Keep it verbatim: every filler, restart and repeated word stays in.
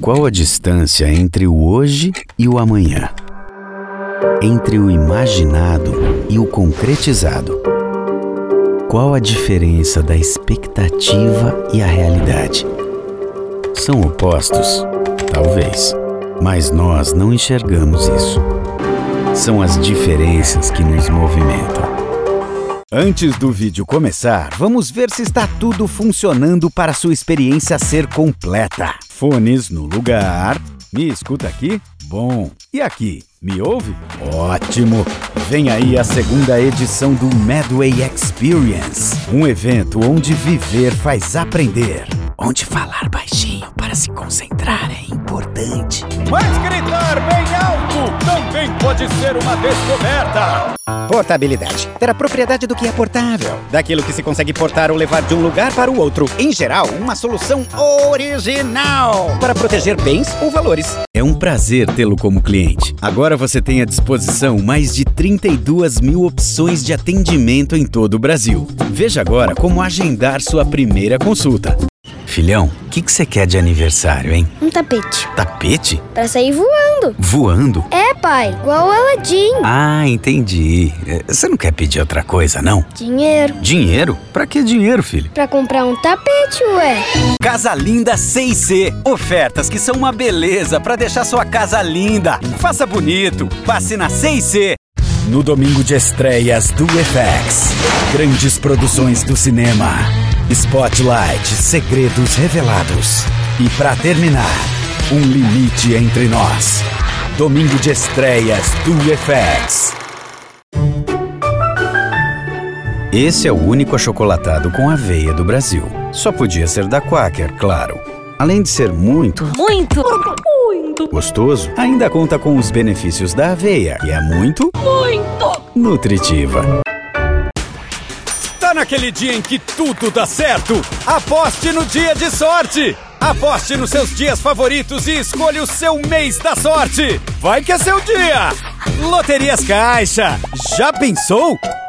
Qual a distância entre o hoje e o amanhã? Entre o imaginado e o concretizado? Qual a diferença da expectativa e a realidade? São opostos? Talvez. Mas nós não enxergamos isso. São as diferenças que nos movimentam. Antes do vídeo começar, vamos ver se está tudo funcionando para sua experiência ser completa. Fones no lugar. Me escuta aqui? Bom. E aqui? Me ouve? Ótimo! Vem aí a segunda edição do Medway Experience. Um evento onde viver faz aprender. Onde falar baixinho para se concentrar é importante. Mas gritar bem alto também pode ser uma descoberta. Portabilidade. Ter a propriedade do que é portável. Daquilo que se consegue portar ou levar de um lugar para o outro. Em geral, uma solução original para proteger bens ou valores. É um prazer tê-lo como cliente. Agora você tem à disposição mais de trinta e duas mil opções de atendimento em todo o Brasil. Veja agora como agendar sua primeira consulta. Filhão, o que você quer de aniversário, hein? Um tapete. Tapete? Pra sair voando. Voando? É, pai. Igual o Aladim. Ah, entendi. Você não quer pedir outra coisa, não? Dinheiro. Dinheiro? Pra que dinheiro, filho? Pra comprar um tapete, ué. Casa Linda C e C. Ofertas que são uma beleza pra deixar sua casa linda. Faça bonito. Passe na C e C. No domingo de estreias do F X. Grandes produções do cinema. Spotlight, segredos revelados. E pra terminar, um limite entre nós. Domingo de estreias do F X. Esse é o único achocolatado com aveia do Brasil. Só podia ser da Quaker, claro. Além de ser muito, muito, muito gostoso, ainda conta com os benefícios da aveia, que é muito, muito nutritiva. Tá naquele dia em que tudo dá certo? Aposte no dia de sorte! Aposte nos seus dias favoritos e escolha o seu mês da sorte! Vai que é seu dia! Loterias Caixa! Já pensou?